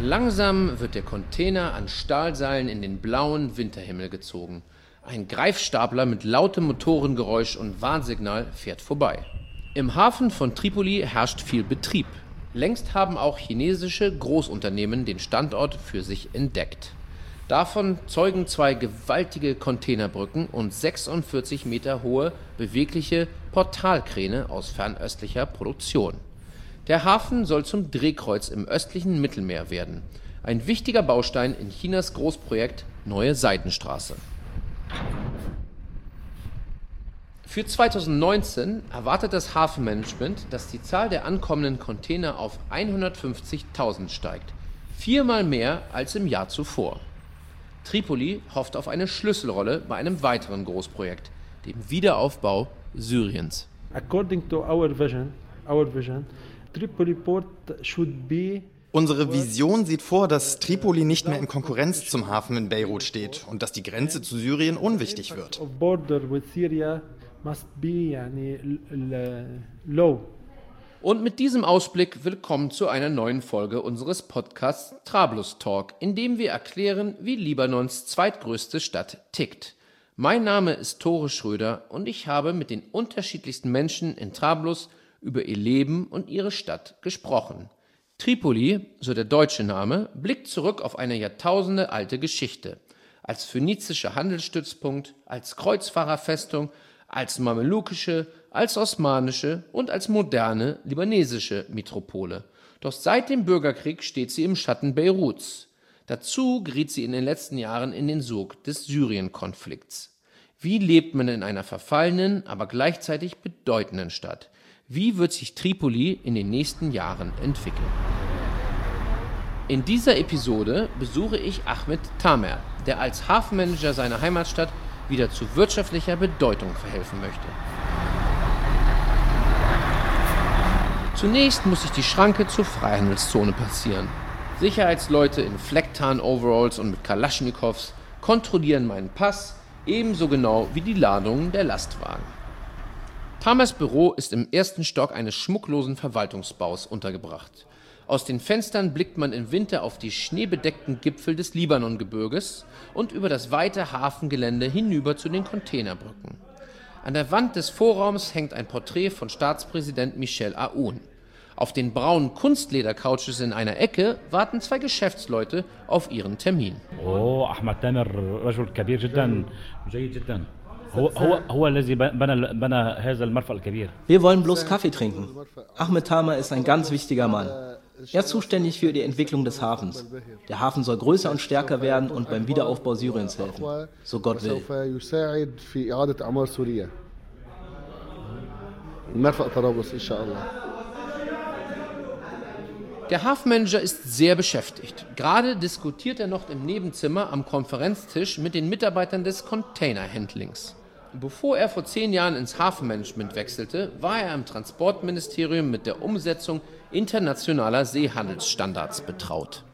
Langsam wird der Container an Stahlseilen in den blauen Winterhimmel gezogen. Ein Greifstapler mit lautem Motorengeräusch und Warnsignal fährt vorbei. Im Hafen von Tripoli herrscht viel Betrieb. Längst haben auch chinesische Großunternehmen den Standort für sich entdeckt. Davon zeugen 2 gewaltige Containerbrücken und 46 Meter hohe, bewegliche Portalkräne aus fernöstlicher Produktion. Der Hafen soll zum Drehkreuz im östlichen Mittelmeer werden. Ein wichtiger Baustein in Chinas Großprojekt Neue Seidenstraße. Für 2019 erwartet das Hafenmanagement, dass die Zahl der ankommenden Container auf 150.000 steigt. 4-mal mehr als im Jahr zuvor. Tripoli hofft auf eine Schlüsselrolle bei einem weiteren Großprojekt, dem Wiederaufbau Syriens. According to our vision, Tripoli Port should be. Unsere Vision sieht vor, dass Tripoli nicht mehr in Konkurrenz zum Hafen in Beirut steht und dass die Grenze zu Syrien unwichtig wird. Und mit diesem Ausblick willkommen zu einer neuen Folge unseres Podcasts Trablus Talk, in dem wir erklären, wie Libanons zweitgrößte Stadt tickt. Mein Name ist Tore Schröder und ich habe mit den unterschiedlichsten Menschen in Trablus über ihr Leben und ihre Stadt gesprochen. Tripoli, so der deutsche Name, blickt zurück auf eine jahrtausendealte Geschichte. Als phönizischer Handelsstützpunkt, als Kreuzfahrerfestung, als mamelukische, als osmanische und als moderne libanesische Metropole. Doch seit dem Bürgerkrieg steht sie im Schatten Beiruts. Dazu geriet sie in den letzten Jahren in den Sog des Syrien-Konflikts. Wie lebt man in einer verfallenen, aber gleichzeitig bedeutenden Stadt? Wie wird sich Tripoli in den nächsten Jahren entwickeln? In dieser Episode besuche ich Ahmed Tamer, der als Hafenmanager seiner Heimatstadt wieder zu wirtschaftlicher Bedeutung verhelfen möchte. Zunächst muss ich die Schranke zur Freihandelszone passieren. Sicherheitsleute in Flecktarn-Overalls und mit Kalaschnikows kontrollieren meinen Pass, ebenso genau wie die Ladungen der Lastwagen. Tamers Büro ist im 1. Stock eines schmucklosen Verwaltungsbaus untergebracht. Aus den Fenstern blickt man im Winter auf die schneebedeckten Gipfel des Libanongebirges und über das weite Hafengelände hinüber zu den Containerbrücken. An der Wand des Vorraums hängt ein Porträt von Staatspräsident Michel Aoun. Auf den braunen Kunstledercouches in einer Ecke warten 2 Geschäftsleute auf ihren Termin. Oh, Ahmed Tamer, رجل كبير جدا جيد جدا. هو الذي بنى هذا المرفأ الكبير. Wir wollen bloß Kaffee trinken. Ahmed Tamer ist ein ganz wichtiger Mann. Er ist zuständig für die Entwicklung des Hafens. Der Hafen soll größer und stärker werden und beim Wiederaufbau Syriens helfen, so Gott will. Der Hafenmanager ist sehr beschäftigt. Gerade diskutiert er noch im Nebenzimmer am Konferenztisch mit den Mitarbeitern des Containerhandlings. Bevor er vor 10 Jahren ins Hafenmanagement wechselte, war er im Transportministerium mit der Umsetzung internationaler Seehandelsstandards betraut.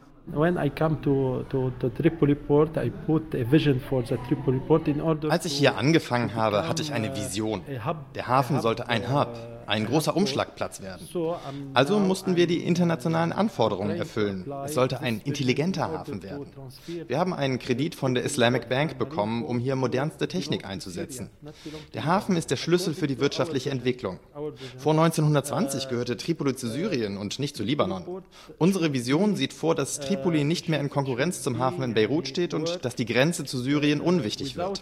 Als ich hier angefangen habe, hatte ich eine Vision. Der Hafen sollte ein Hub, ein großer Umschlagplatz werden. Also mussten wir die internationalen Anforderungen erfüllen. Es sollte ein intelligenter Hafen werden. Wir haben einen Kredit von der Islamic Bank bekommen, um hier modernste Technik einzusetzen. Der Hafen ist der Schlüssel für die wirtschaftliche Entwicklung. Vor 1920 gehörte Tripoli zu Syrien und nicht zu Libanon. Unsere Vision sieht vor, dass Tripoli nicht mehr in Konkurrenz zum Hafen in Beirut steht und dass die Grenze zu Syrien unwichtig wird.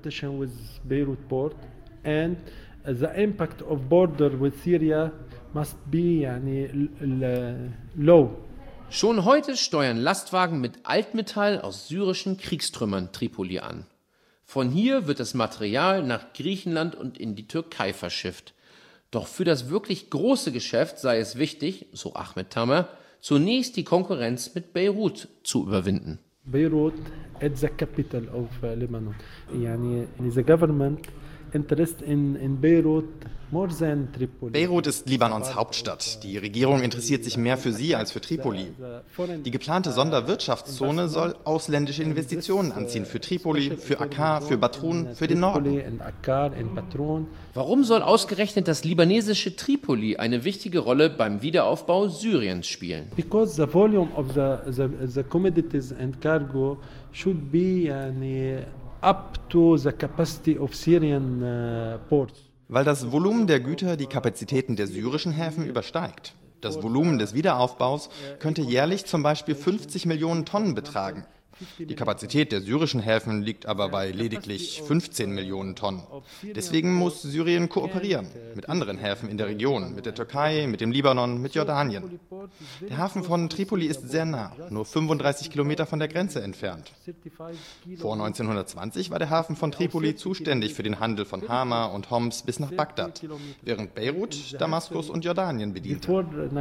The impact of border with Syria must be low. Schon heute steuern Lastwagen mit Altmetall aus syrischen Kriegstrümmern Tripoli an. Von hier wird das Material nach Griechenland und in die Türkei verschifft. Doch für das wirklich große Geschäft sei es wichtig, so Ahmed Tamer, zunächst die Konkurrenz mit Beirut zu überwinden. Beirut is the capital of Lebanon. The government Beirut ist Libanons Hauptstadt. Die Regierung interessiert sich mehr für sie als für Tripoli. Die geplante Sonderwirtschaftszone soll ausländische Investitionen anziehen für Tripoli, für Akkar, für Batroun, für den Norden. Warum soll ausgerechnet das libanesische Tripoli eine wichtige Rolle beim Wiederaufbau Syriens spielen? Because the volume of the commodities and cargo should be up to the capacity of Syrian ports. Weil das Volumen der Güter die Kapazitäten der syrischen Häfen übersteigt. Das Volumen des Wiederaufbaus könnte jährlich zum Beispiel 50 Millionen Tonnen betragen. Die Kapazität der syrischen Häfen liegt aber bei lediglich 15 Millionen Tonnen. Deswegen muss Syrien kooperieren mit anderen Häfen in der Region, mit der Türkei, mit dem Libanon, mit Jordanien. Der Hafen von Tripoli ist sehr nah, nur 35 Kilometer von der Grenze entfernt. Vor 1920 war der Hafen von Tripoli zuständig für den Handel von Hama und Homs bis nach Bagdad, während Beirut, Damaskus und Jordanien bediente.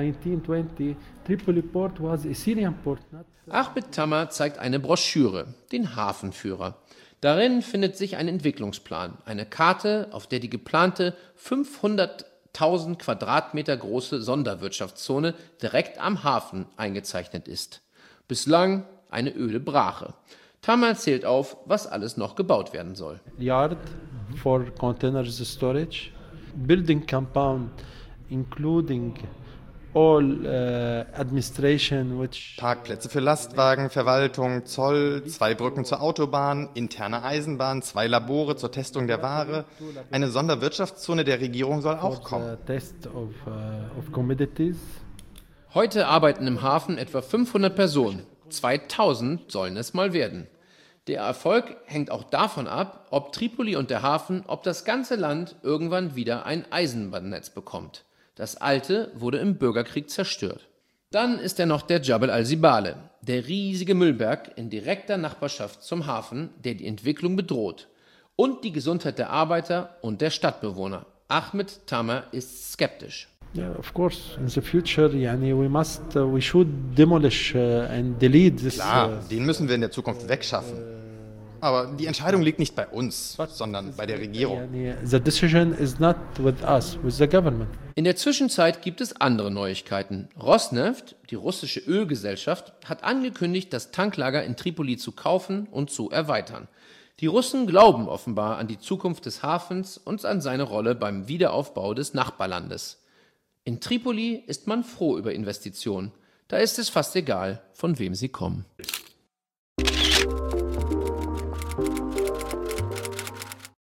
Ahmed Tamer zeigt eine Broschüre, den Hafenführer. Darin findet sich ein Entwicklungsplan, eine Karte, auf der die geplante 500.000 Quadratmeter große Sonderwirtschaftszone direkt am Hafen eingezeichnet ist. Bislang eine öde Brache. Tamer zählt auf, was alles noch gebaut werden soll. Yard for containers storage, building compound including Parkplätze für Lastwagen, Verwaltung, Zoll, 2 Brücken zur Autobahn, interne Eisenbahn, 2 Labore zur Testung der Ware. Eine Sonderwirtschaftszone der Regierung soll auch kommen. Heute arbeiten im Hafen etwa 500 Personen. 2000 sollen es mal werden. Der Erfolg hängt auch davon ab, ob Tripoli und der Hafen, ob das ganze Land irgendwann wieder ein Eisenbahnnetz bekommt. Das alte wurde im Bürgerkrieg zerstört. Dann ist noch der Jabal al-Sibale, der riesige Müllberg in direkter Nachbarschaft zum Hafen, der die Entwicklung bedroht. Und die Gesundheit der Arbeiter und der Stadtbewohner. Ahmed Tamer ist skeptisch. Yeah, of course. In the future, we should demolish and delete this. Klar, den müssen wir in der Zukunft wegschaffen. Aber die Entscheidung liegt nicht bei uns, sondern bei der Regierung. The decision is not with us, with the government. In der Zwischenzeit gibt es andere Neuigkeiten. Rosneft, die russische Ölgesellschaft, hat angekündigt, das Tanklager in Tripoli zu kaufen und zu erweitern. Die Russen glauben offenbar an die Zukunft des Hafens und an seine Rolle beim Wiederaufbau des Nachbarlandes. In Tripoli ist man froh über Investitionen. Da ist es fast egal, von wem sie kommen.